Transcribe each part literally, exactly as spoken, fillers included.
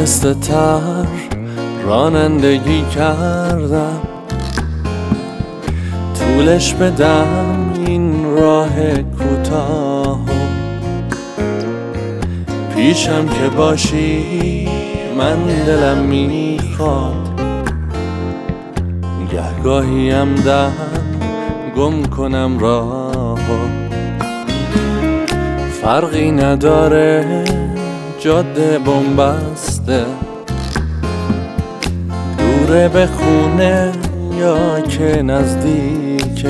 آهسته تر رانندگی کردم، طولش بدم این راه کوتاه. پیشم که باشی من دلم میخواد، گهگاهیم دم گم کنم راه. فرقی نداره جاده بنبسته، دوره به خونه یا که نزدیکه.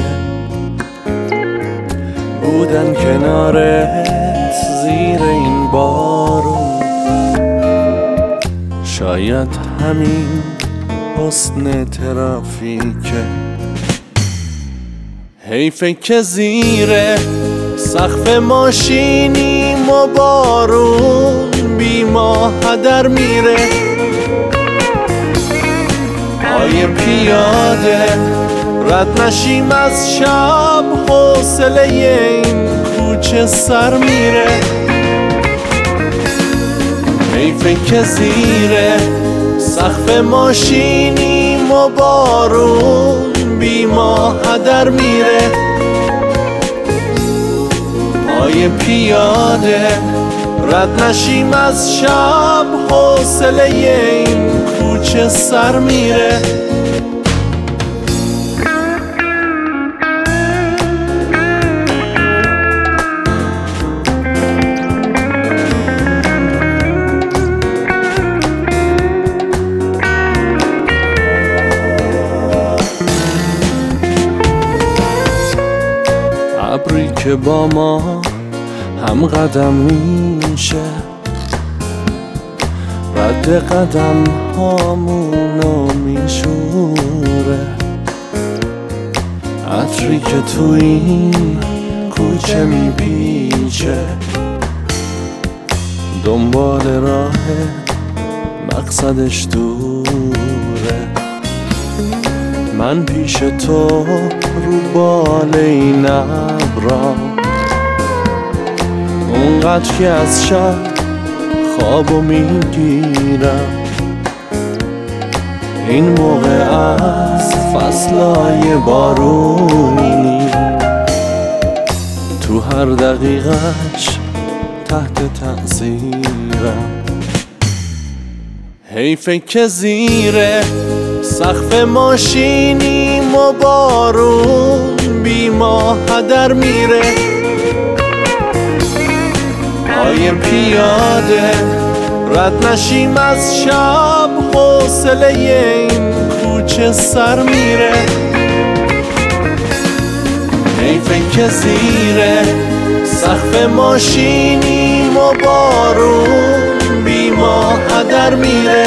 بودن کنارت زیر این بارون، شاید همین حسن ترافیکه. حیفه که زیر سقف ماشینیم و بارون بی ما هدر میره. پای پیاده رد نشیم از شب، حوصله این کوچه سر میره. حیفه که زیر سقف ماشینیم و بارون بی ما هدر میره. پای پیاده رد نشیم از شب، حوصله این کوچه سر میره. ابری که با ما هم قدم میشه، رد قدم هامونو میشوره. عطری که تو این کوچه میپیچه، دنبال راه مقصدش دوره. من پیش تو رو بال این ابرام، اونقدر که از شب خوابو میگیرم. این موقع از فصلای بارونی، تو هر دقیقش تحت تأثیرم. حیفه که زیر سقف ماشینیم و بارون بی ما هدر میره. پای پیاده رد نشیم از شب، حوصله این کوچه سر میره. حیفه که زیر سقف ماشینیم و بارون بی ما هدر میره.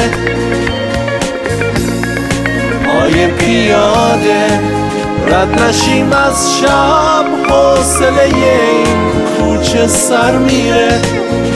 پای پیاده رد نشیم از شب، حوصله این کوچه سر میره.